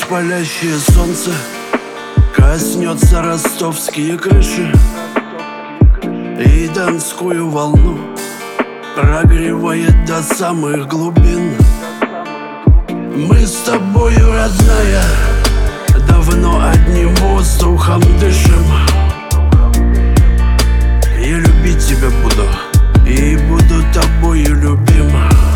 палящее солнце коснется ростовские крыши, и донскую волну прогревает до самых глубин. Мы с тобою, родная, давно одним воздухом дышим. Я любить тебя буду и буду тобою любим.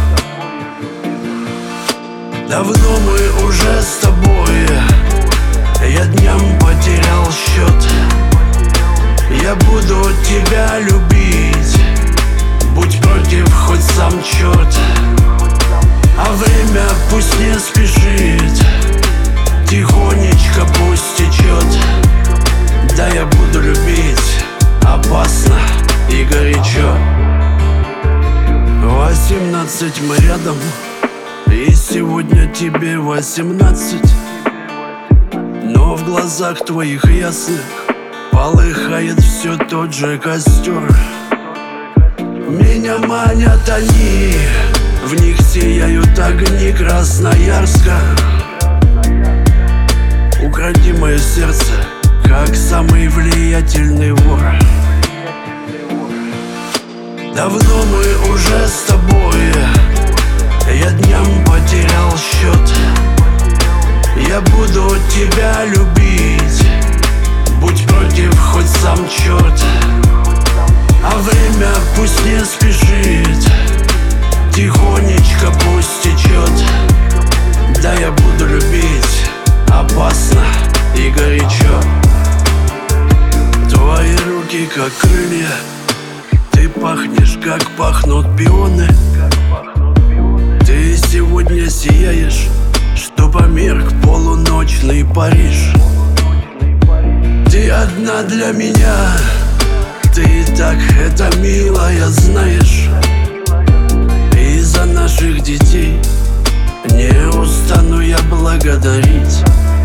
Давно мы уже с тобой, я дням потерял счет. Я буду тебя любить, будь против хоть сам черт. А время пусть не спешит, тихонечко пусть течет. Да, я буду любить опасно и горячо. 18 мы рядом, и сегодня тебе 18. Но в глазах твоих ясных полыхает все тот же костер. Меня манят они, в них сияют огни Красноярска. Укради мое сердце, как самый влиятельный вор. Давно мы уже с тобой, я дням потерял счет. Я буду тебя любить, будь против хоть сам черт. А время пусть не спешит, тихонечко пусть течет. Да, я буду любить опасно и горячо. Твои руки как крылья, ты пахнешь, как пахнут пионы. Ты сегодня сияешь, что померк полуночный Париж. Ты одна для меня, ты так это милая, знаешь. И за наших детей не устану я благодарить.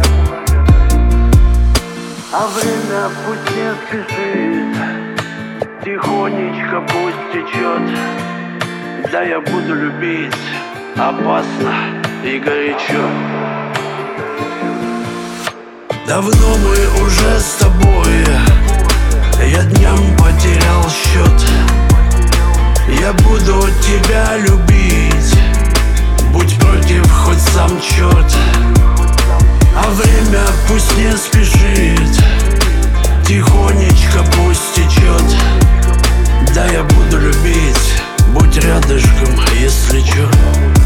А время пусть не спешит, тихонечко пусть течет. Да, я буду любить опасно и горячо. Давно мы уже с тобой, я дням потерял счет. Я буду тебя любить, будь против хоть сам черт. А время пусть не спешит, тихонечко пусть течет. Да, я буду любить, будь рядышком, если чё.